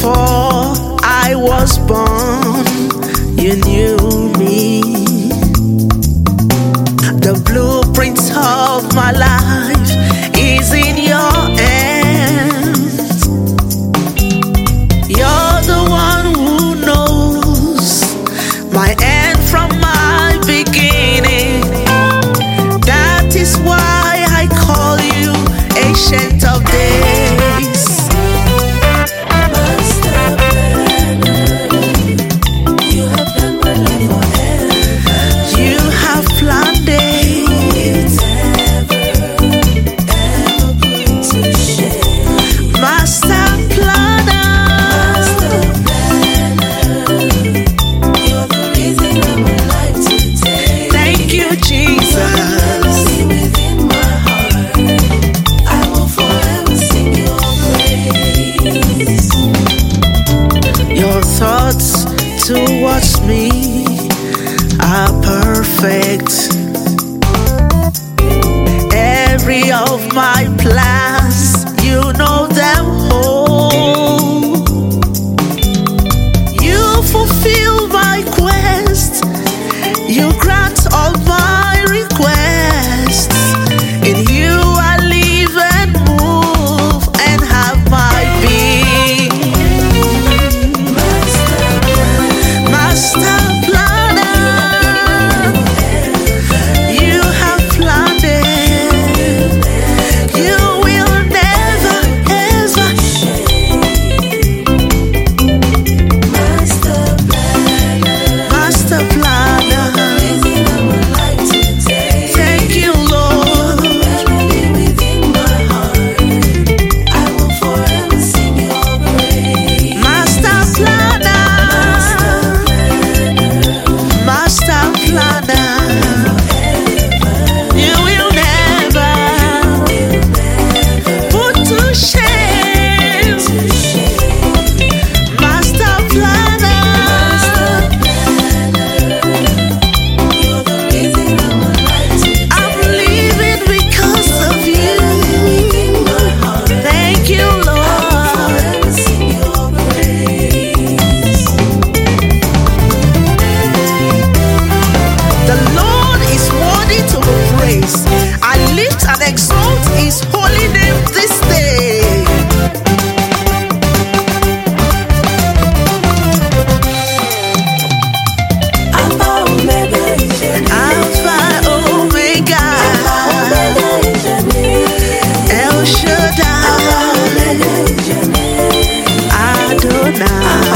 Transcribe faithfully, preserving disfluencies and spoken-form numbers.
Before I was born, you knew me. The blueprint of my life is in your hands. You're the one who knows my end from my beginning. That is why I call you Ancient of Days. You have planned it. Master planner. Thank you, Jesus. Your thoughts towards me are perfect. Every of my plans, you know them whole. You fulfill my quest. You grant all my requests. In you I live and move and have my being. Master planner, you have planned it. You will never ever. Master planner, thank you, Lord. Master planner, Master planner, you will never put to shame. Master planner, I'm living because of you. Thank you, Lord. The Lord is worthy to be praised. I lift and exalt His holy name this day. Alpha, Omega, El Shaddai, Adonai.